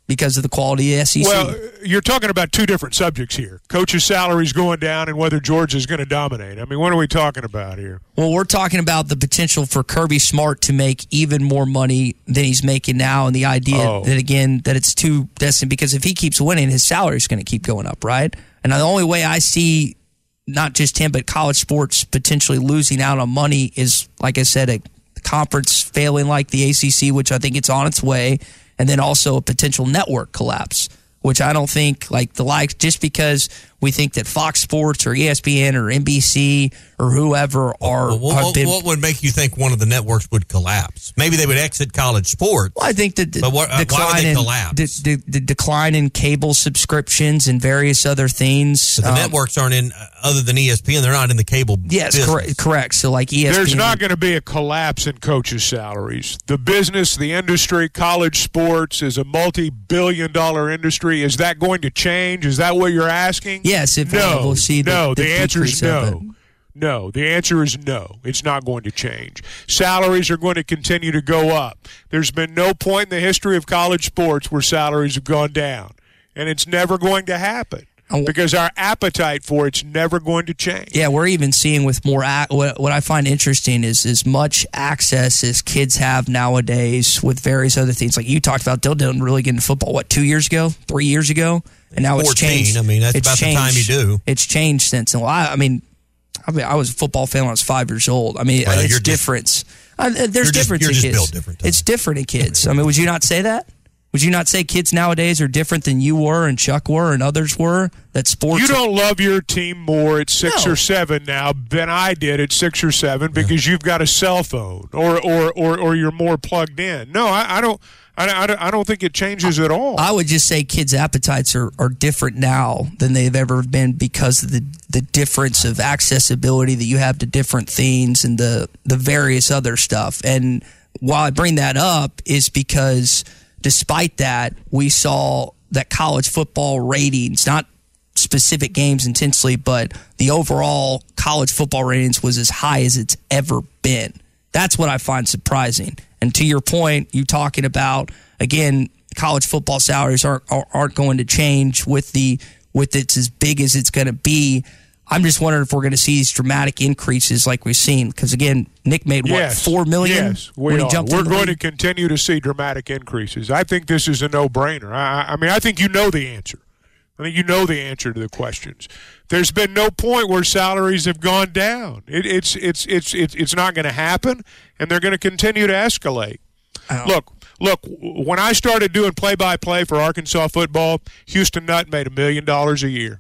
because of the quality of the S E C. Well, you're talking about two different subjects here. Coaches' salaries going down and whether Georgia's going to dominate. I mean, what are we talking about here? Well, we're talking about the potential for Kirby Smart to make even more money than he's making now, and the idea Oh. that, again, that it's too destined, because if he keeps winning, his salary is going to keep going up, right? And the only way I see not just him, but college sports potentially losing out on money is, like I said, a conference failing like the A C C, which I think it's on its way, and then also a potential network collapse, which I don't think, like the like, just because we think that Fox Sports or E S P N or N B C or whoever are. Well, what, have what, been, what would make you think one of the networks would collapse? Maybe they would exit college sports. Well, I think that the, but what, uh, why would they in, collapse? The, the, the decline in cable subscriptions and various other things. But the um, networks aren't in, uh, other than E S P N, they're not in the cable Yes, business. correct. Correct. So, like E S P N. There's not going to be a collapse in coaches' salaries. The business, the industry, college sports is a multi-billion dollar industry. Is that going to change? Is that what you're asking? Yes, if no, we'll see the, no. the, The, answer is decrease of it. no. No, the answer is no. It's not going to change. Salaries are going to continue to go up. There's been no point in the history of college sports where salaries have gone down, and it's never going to happen because our appetite for it's never going to change. Yeah, we're even seeing with more. Ac- what, what I find interesting is as much access as kids have nowadays with various other things. Like you talked about, Dill didn't really get into football. What, two years ago, three years ago, and now it's fourteen, changed. I mean, that's It's about changed. the time you do. It's changed since. And well, I, I mean, I mean, I was a football fan when I was five years old. I mean, Well, it's you're different. Uh, there's you're just- difference you're in just kids. built different, Tom. It's different in kids. I mean, would you not say that? Would you not say kids nowadays are different than you were and Chuck were and others were? That sports. You don't love your team more at six No. or seven now than I did at six or seven because you've got a cell phone or or, or, or you're more plugged in. No, I, I don't. I, I, don't- I don't think it changes at all. I would just say kids' appetites are, are different now than they've ever been because of the, the difference of accessibility that you have to different things and the, the various other stuff. And why I bring that up is because despite that, we saw that college football ratings, not specific games intensely, but the overall college football ratings was as high as it's ever been. That's what I find surprising. And to your point, you talking about, again, college football salaries aren't aren't going to change with the with it's as big as it's going to be. I'm just wondering if we're going to see these dramatic increases like we've seen. Because again, Nick made what Yes. four million Yes, we when he are. jumped We're in the going to league? continue to see dramatic increases. I think this is a no-brainer. I, I mean, I think you know the answer. I think you know the answer to the questions. There's been no point where salaries have gone down. It, it's it's it's it's it's not going to happen, and they're going to continue to escalate. Look, look. When I started doing play-by-play for Arkansas football, Houston Nutt made a million dollars a year.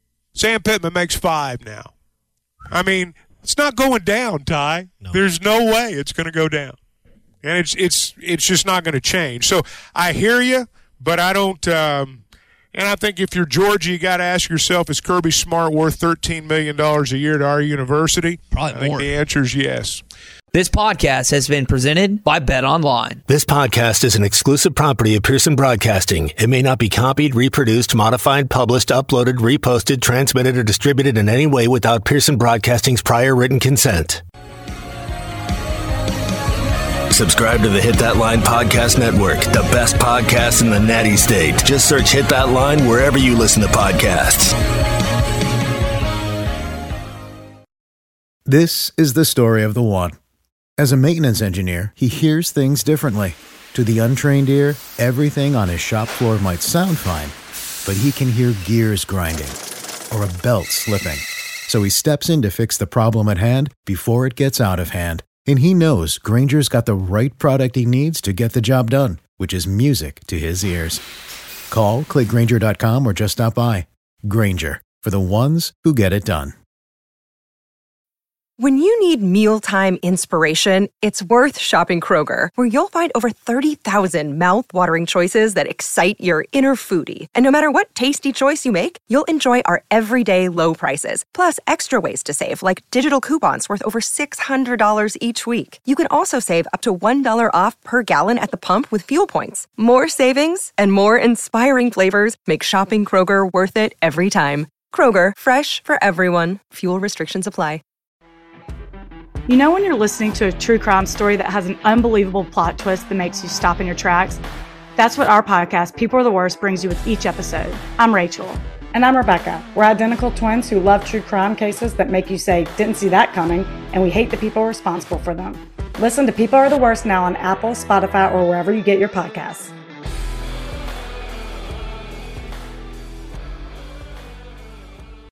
Sam Pittman makes five now. I mean, it's not going down, Ty. No. There's no way it's going to go down, and it's it's it's just not going to change. So I hear you, but I don't. Um, and I think if you're Georgia, you got to ask yourself: is Kirby Smart worth thirteen million dollars a year to our university? Probably I think more. the answer is yes. This podcast has been presented by Bet Online. This podcast is an exclusive property of Pearson Broadcasting. It may not be copied, reproduced, modified, published, uploaded, reposted, transmitted, or distributed in any way without Pearson Broadcasting's prior written consent. Subscribe to the Hit That Line Podcast Network, the best podcast in the Natty State. Just search Hit That Line wherever you listen to podcasts. This is the story of the one. As a maintenance engineer, he hears things differently. To the untrained ear, everything on his shop floor might sound fine, but he can hear gears grinding or a belt slipping. So he steps in to fix the problem at hand before it gets out of hand. And he knows Granger's got the right product he needs to get the job done, which is music to his ears. Call, click Granger dot com, or just stop by. Granger, for the ones who get it done. When you need mealtime inspiration, it's worth shopping Kroger, where you'll find over thirty thousand mouth-watering choices that excite your inner foodie. And no matter what tasty choice you make, you'll enjoy our everyday low prices, plus extra ways to save, like digital coupons worth over six hundred dollars each week. You can also save up to one dollar off per gallon at the pump with fuel points. More savings and more inspiring flavors make shopping Kroger worth it every time. Kroger, fresh for everyone. Fuel restrictions apply. You know when you're listening to a true crime story that has an unbelievable plot twist that makes you stop in your tracks? That's what our podcast, People Are the Worst, brings you with each episode. I'm Rachel. And I'm Rebecca. We're identical twins who love true crime cases that make you say, didn't see that coming, and we hate the people responsible for them. Listen to People Are the Worst now on Apple, Spotify, or wherever you get your podcasts.